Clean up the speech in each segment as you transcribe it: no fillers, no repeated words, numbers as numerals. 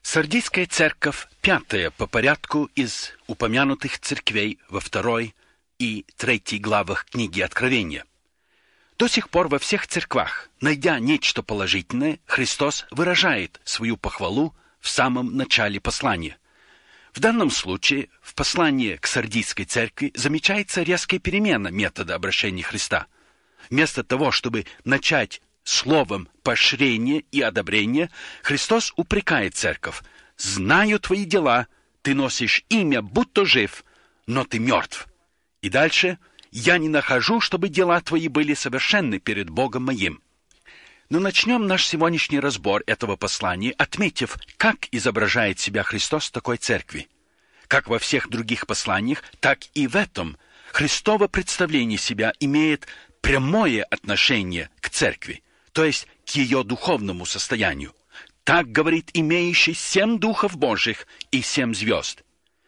Сардийская церковь пятая по порядку из упомянутых церквей во 2 и 3 главах книги Откровения. До сих пор во всех церквах, найдя нечто положительное, Христос выражает свою похвалу в самом начале послания. В данном случае в послании к Сардийской церкви замечается резкая перемена метода обращения Христа. Вместо того, чтобы начать словом поощрения и одобрения, Христос упрекает церковь: «Знаю твои дела, ты носишь имя, будто жив, но ты мертв». И дальше: «Я не нахожу, чтобы дела твои были совершенны перед Богом моим». Но начнем наш сегодняшний разбор этого послания, отметив, как изображает себя Христос в такой церкви. Как во всех других посланиях, так и в этом Христово представление себя имеет прямое отношение к церкви, то есть к ее духовному состоянию. Так говорит имеющий 7 духов Божьих и 7 звезд.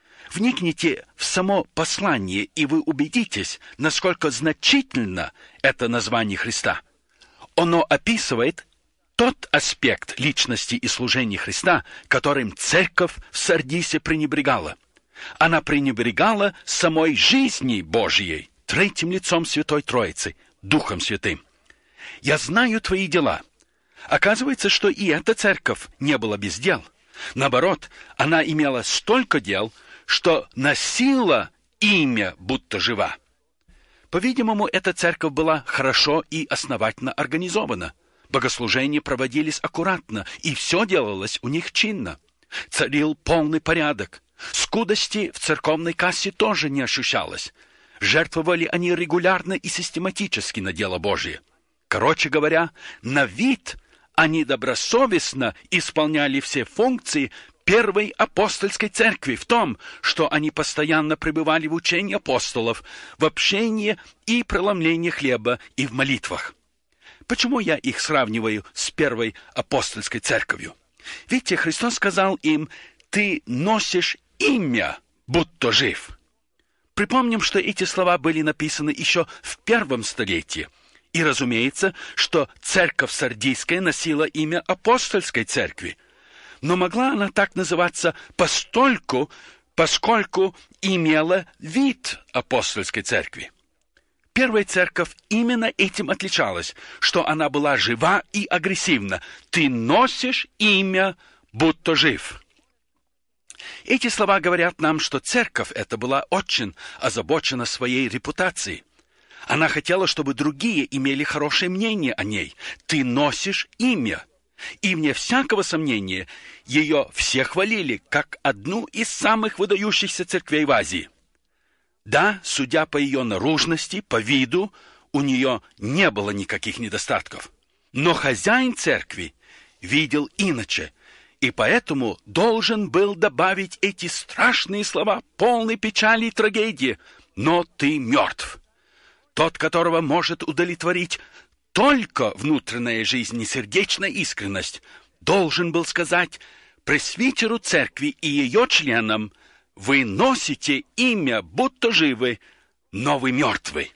Вникните в само послание, и вы убедитесь, насколько значительно это название Христа. Оно описывает тот аспект личности и служения Христа, которым церковь в Сардисе пренебрегала. Она пренебрегала самой жизнью Божьей, третьим лицом Святой Троицы, Духом Святым. «Я знаю твои дела». Оказывается, что и эта церковь не была без дел. Наоборот, она имела столько дел, что носила имя, будто жива. По-видимому, эта церковь была хорошо и основательно организована. Богослужения проводились аккуратно, и все делалось у них чинно. Царил полный порядок. Скудости в церковной кассе тоже не ощущалось. Жертвовали они регулярно и систематически на дело Божье. Короче говоря, на вид они добросовестно исполняли все функции первой апостольской церкви в том, что они постоянно пребывали в учении апостолов, в общении и преломлении хлеба и в молитвах. Почему я их сравниваю с первой апостольской церковью? Видите, Христос сказал им: «Ты носишь имя, будто жив». Припомним, что эти слова были написаны еще в 1 столетии. И разумеется, что церковь Сардийская носила имя апостольской церкви. Но могла она так называться поскольку имела вид апостольской церкви. Первая церковь именно этим отличалась, что она была жива и агрессивна. «Ты носишь имя, будто жив». Эти слова говорят нам, что церковь эта была очень озабочена своей репутацией. Она хотела, чтобы другие имели хорошее мнение о ней. «Ты носишь имя». И вне всякого сомнения, ее все хвалили как одну из самых выдающихся церквей в Азии. Да, судя по ее наружности, по виду, у нее не было никаких недостатков. Но хозяин церкви видел иначе, и поэтому должен был добавить эти страшные слова, полной печали и трагедии: «Но ты мертв». Тот, которого может удовлетворить только внутренняя жизнь и сердечная искренность, должен был сказать пресвитеру церкви и ее членам: «Вы носите имя, будто живы, но вы мертвы».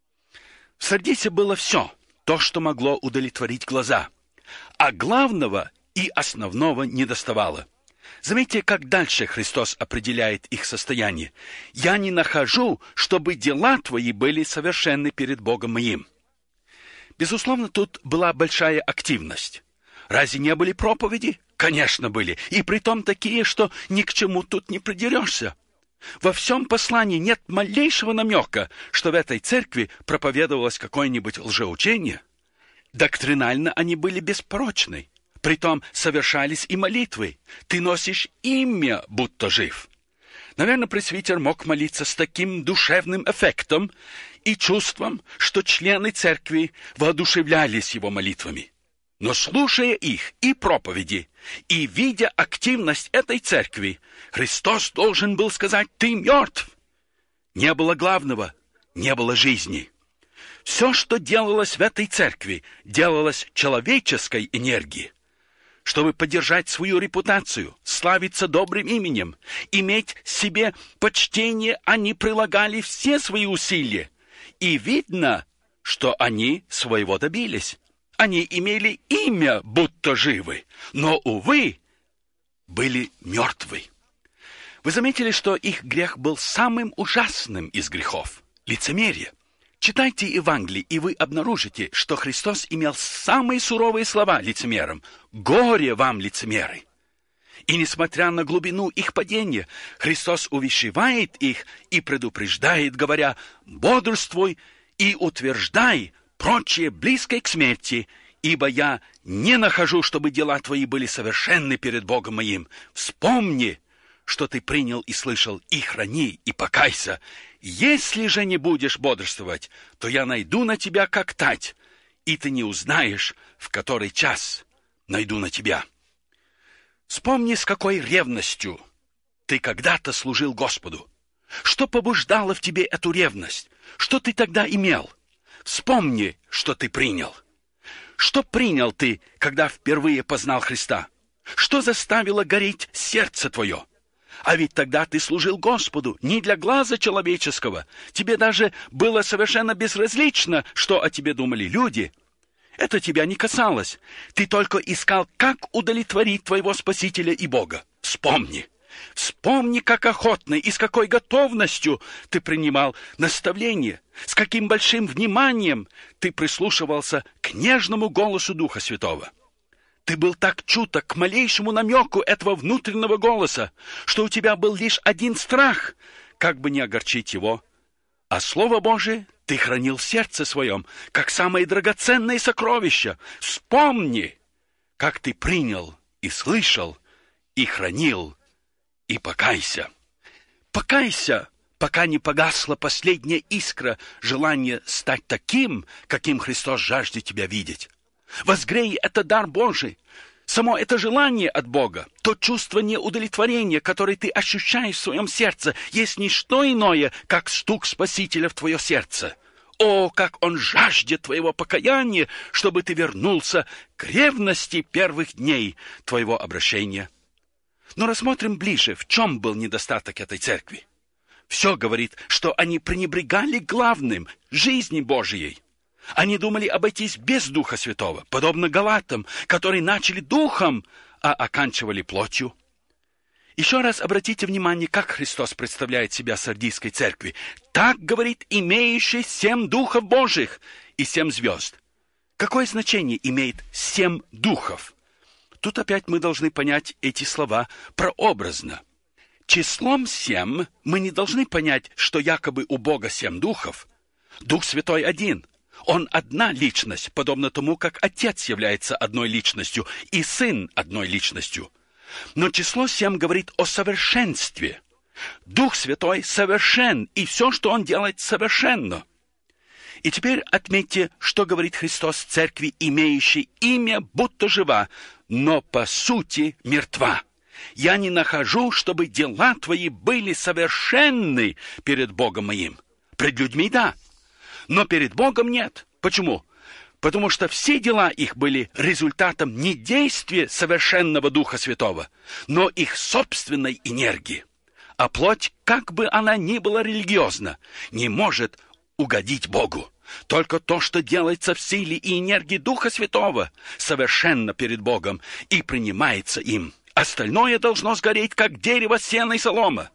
В Сардисе было все, то, что могло удовлетворить глаза, а главного и основного недоставало. Заметьте, как дальше Христос определяет их состояние. «Я не нахожу, чтобы дела твои были совершенны перед Богом моим». Безусловно, тут была большая активность. Разве не были проповеди? Конечно, были. И притом такие, что ни к чему тут не придерешься. Во всем послании нет малейшего намека, что в этой церкви проповедовалось какое-нибудь лжеучение. Доктринально они были беспорочны. Притом совершались и молитвы. «Ты носишь имя, будто жив». Наверное, пресвитер мог молиться с таким душевным эффектом и чувством, что члены церкви воодушевлялись его молитвами. Но слушая их и проповеди, и видя активность этой церкви, Христос должен был сказать: «Ты мертв». Не было главного, не было жизни. Все, что делалось в этой церкви, делалось человеческой энергией. Чтобы поддержать свою репутацию, славиться добрым именем, иметь себе почтение, они прилагали все свои усилия. И видно, что они своего добились. Они имели имя, будто живы. Но, увы, были мертвы. Вы заметили, что их грех был самым ужасным из грехов – лицемерие. Читайте Евангелие, и вы обнаружите, что Христос имел самые суровые слова лицемерам: «Горе вам, лицемеры!» И несмотря на глубину их падения, Христос увещевает их и предупреждает, говоря: «Бодрствуй и утверждай прочее близкое к смерти, ибо я не нахожу, чтобы дела твои были совершенны перед Богом моим. Вспомни, что ты принял и слышал, и храни, и покайся. Если же не будешь бодрствовать, то я найду на тебя как тать, и ты не узнаешь, в который час найду на тебя». Вспомни, с какой ревностью ты когда-то служил Господу. Что побуждало в тебе эту ревность? Что ты тогда имел? Вспомни, что ты принял. Что принял ты, когда впервые познал Христа? Что заставило гореть сердце твое? А ведь тогда ты служил Господу не для глаза человеческого. Тебе даже было совершенно безразлично, что о тебе думали люди. Это тебя не касалось. Ты только искал, как удовлетворить твоего Спасителя и Бога. Вспомни. Вспомни, как охотно и с какой готовностью ты принимал наставление, с каким большим вниманием ты прислушивался к нежному голосу Духа Святого. Ты был так чуток к малейшему намеку этого внутреннего голоса, что у тебя был лишь один страх, как бы не огорчить его. А Слово Божие ты хранил в сердце своем, как самое драгоценное сокровище. Вспомни, как ты принял и слышал, и хранил, и покайся. Покайся, пока не погасла последняя искра желания стать таким, каким Христос жаждет тебя видеть. Возгрей — это дар Божий. Само это желание от Бога, то чувство неудовлетворения, которое ты ощущаешь в своем сердце, есть не что иное, как стук Спасителя в твое сердце. О, как Он жаждет твоего покаяния, чтобы ты вернулся к ревности первых дней твоего обращения. Но рассмотрим ближе, в чем был недостаток этой церкви. Все говорит, что они пренебрегали главным – жизни Божией. Они думали обойтись без Духа Святого, подобно галатам, которые начали духом, а оканчивали плотью. Еще раз обратите внимание, как Христос представляет себя Сардийской церкви. Так говорит имеющий 7 духов Божьих и 7 звезд. Какое значение имеет 7 духов? Тут опять мы должны понять эти слова прообразно. Числом 7 мы не должны понять, что якобы у Бога 7 духов. Дух Святой один. Он одна личность, подобно тому, как Отец является одной личностью и Сын одной личностью. Но число 7 говорит о совершенстве. Дух Святой совершен, и все, что Он делает, совершенно. И теперь отметьте, что говорит Христос церкви, имеющей имя, будто жива, но по сути мертва. «Я не нахожу, чтобы дела твои были совершенны перед Богом моим». Пред людьми – да, но перед Богом нет. Почему? Потому что все дела их были результатом не действия совершенного Духа Святого, но их собственной энергии. А плоть, как бы она ни была религиозна, не может угодить Богу. Только то, что делается в силе и энергии Духа Святого, совершенно перед Богом и принимается им. Остальное должно сгореть, как дерево, сено и солома.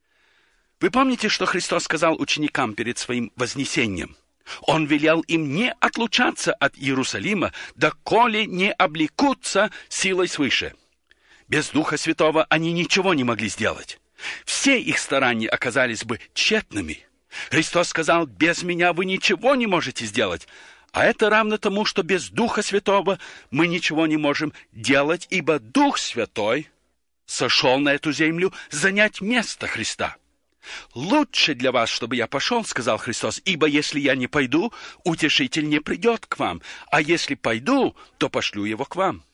Вы помните, что Христос сказал ученикам перед своим вознесением? Он велел им не отлучаться от Иерусалима, доколе не облекутся силой свыше. Без Духа Святого они ничего не могли сделать. Все их старания оказались бы тщетными. Христос сказал: «Без меня вы ничего не можете сделать». А это равно тому, что без Духа Святого мы ничего не можем делать, ибо Дух Святой сошел на эту землю занять место Христа. «Лучше для вас, чтобы я пошел, — сказал Христос, — ибо если я не пойду, утешитель не придет к вам, а если пойду, то пошлю его к вам».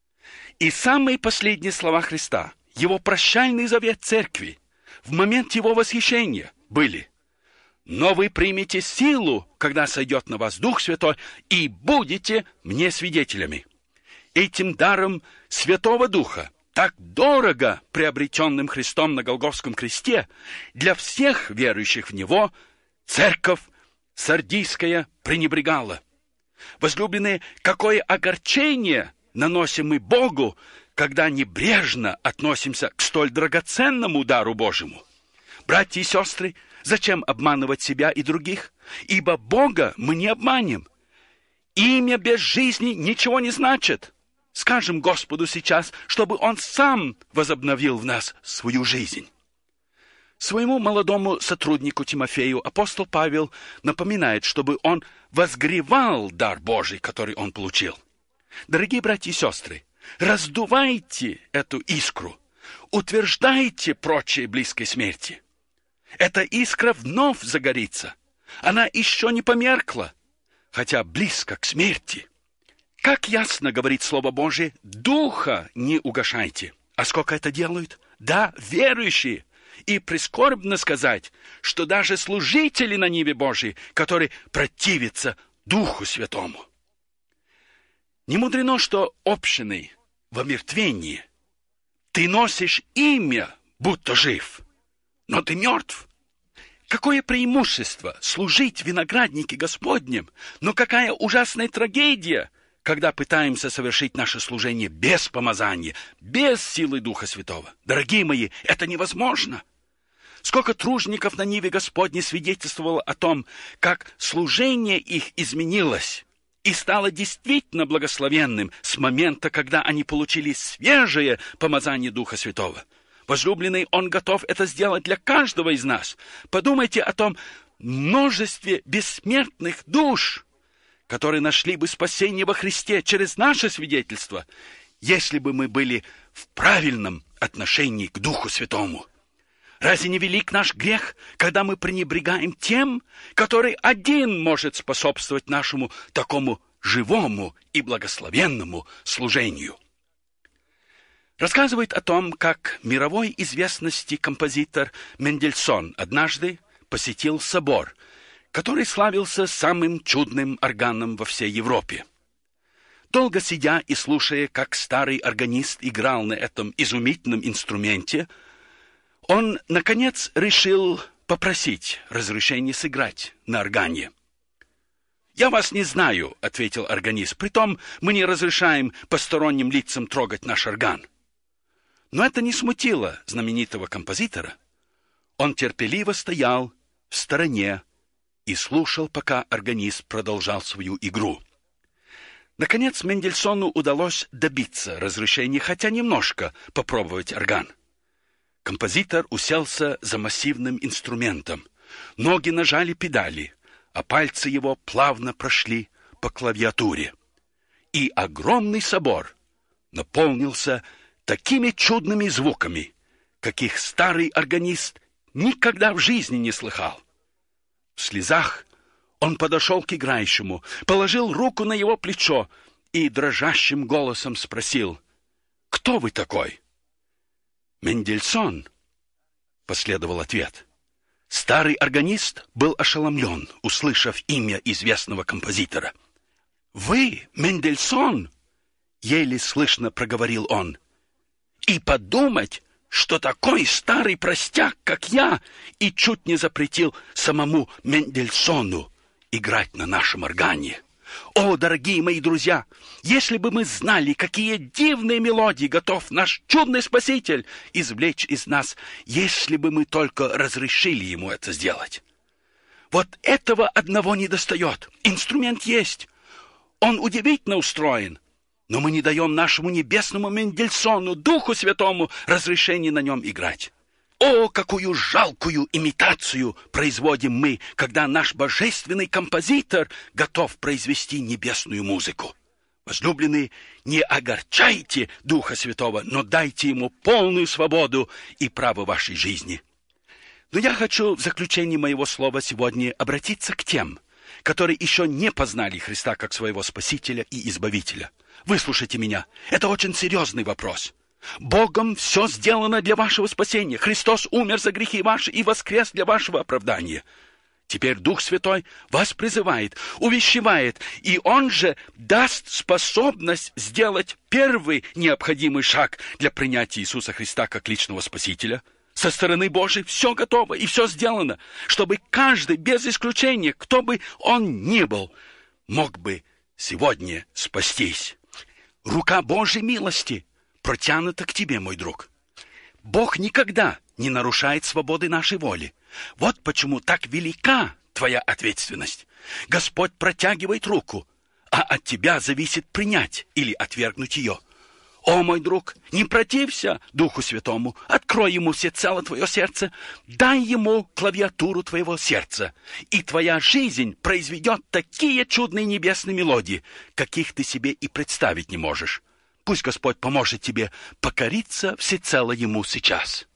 И самые последние слова Христа, его прощальный завет церкви, в момент его восхищения были: «Но вы примете силу, когда сойдет на вас Дух Святой, и будете мне свидетелями». Этим даром Святого Духа, так дорого приобретенным Христом на Голгофском кресте, для всех верующих в Него церковь Сардийская пренебрегала. Возлюбленные, какое огорчение наносим мы Богу, когда небрежно относимся к столь драгоценному дару Божьему. Братья и сестры, зачем обманывать себя и других? Ибо Бога мы не обманем. Имя без жизни ничего не значит. Скажем Господу сейчас, чтобы Он сам возобновил в нас свою жизнь. Своему молодому сотруднику Тимофею апостол Павел напоминает, чтобы он возгревал дар Божий, который он получил. Дорогие братья и сестры, раздувайте эту искру, утверждайте прочие близкой смерти. Эта искра вновь загорится. Она еще не померкла, хотя близко к смерти. Как ясно говорит Слово Божие, духа не угашайте. А сколько это делают? Да, верующие. И прискорбно сказать, что даже служители на ниве Божией, которые противятся Духу Святому. Не мудрено, что общиной в омертвении ты носишь имя, будто жив, но ты мертв. Какое преимущество служить в винограднике Господнем, но какая ужасная трагедия, когда пытаемся совершить наше служение без помазания, без силы Духа Святого. Дорогие мои, это невозможно. Сколько тружников на ниве Господней свидетельствовало о том, как служение их изменилось и стало действительно благословенным с момента, когда они получили свежее помазание Духа Святого. Возлюбленный, Он готов это сделать для каждого из нас. Подумайте о том множестве бессмертных душ, которые нашли бы спасение во Христе через наше свидетельство, если бы мы были в правильном отношении к Духу Святому. Разве не велик наш грех, когда мы пренебрегаем тем, который один может способствовать нашему такому живому и благословенному служению? Рассказывает о том, как мировой известности композитор Мендельсон однажды посетил собор, который славился самым чудным органом во всей Европе. Долго сидя и слушая, как старый органист играл на этом изумительном инструменте, он, наконец, решил попросить разрешения сыграть на органе. «Я вас не знаю», — ответил органист, — «притом мы не разрешаем посторонним лицам трогать наш орган». Но это не смутило знаменитого композитора. Он терпеливо стоял в стороне и слушал, пока органист продолжал свою игру. Наконец, Мендельсону удалось добиться разрешения хотя немножко попробовать орган. Композитор уселся за массивным инструментом. Ноги нажали педали, а пальцы его плавно прошли по клавиатуре. И огромный собор наполнился такими чудными звуками, каких старый органист никогда в жизни не слыхал. В слезах он подошел к играющему, положил руку на его плечо и дрожащим голосом спросил: «Кто вы такой?» «Мендельсон», — последовал ответ. Старый органист был ошеломлен, услышав имя известного композитора. «Вы, Мендельсон?» — еле слышно проговорил он. «И подумать, что такой старый простяк, как я, и чуть не запретил самому Мендельсону играть на нашем органе. О, дорогие мои друзья, если бы мы знали, какие дивные мелодии готов наш чудный Спаситель извлечь из нас, если бы мы только разрешили ему это сделать. Вот этого одного недостает. Инструмент есть. Он удивительно устроен. Но мы не даем нашему небесному Мендельсону, Духу Святому, разрешения на нем играть. О, какую жалкую имитацию производим мы, когда наш божественный композитор готов произвести небесную музыку. Возлюбленные, не огорчайте Духа Святого, но дайте ему полную свободу и право вашей жизни. Но я хочу в заключении моего слова сегодня обратиться к тем, которые еще не познали Христа как своего Спасителя и Избавителя. Выслушайте меня, это очень серьезный вопрос. Богом все сделано для вашего спасения. Христос умер за грехи ваши и воскрес для вашего оправдания. Теперь Дух Святой вас призывает, увещевает, и Он же даст способность сделать первый необходимый шаг для принятия Иисуса Христа как личного Спасителя. Со стороны Божией все готово и все сделано, чтобы каждый, без исключения, кто бы он ни был, мог бы сегодня спастись. Рука Божьей милости протянута к тебе, мой друг. Бог никогда не нарушает свободы нашей воли. Вот почему так велика твоя ответственность. Господь протягивает руку, а от тебя зависит принять или отвергнуть ее. О, мой друг, не протився Духу Святому, открой ему всецело твое сердце, дай ему клавиатуру твоего сердца, и твоя жизнь произведет такие чудные небесные мелодии, каких ты себе и представить не можешь. Пусть Господь поможет тебе покориться всецело ему сейчас.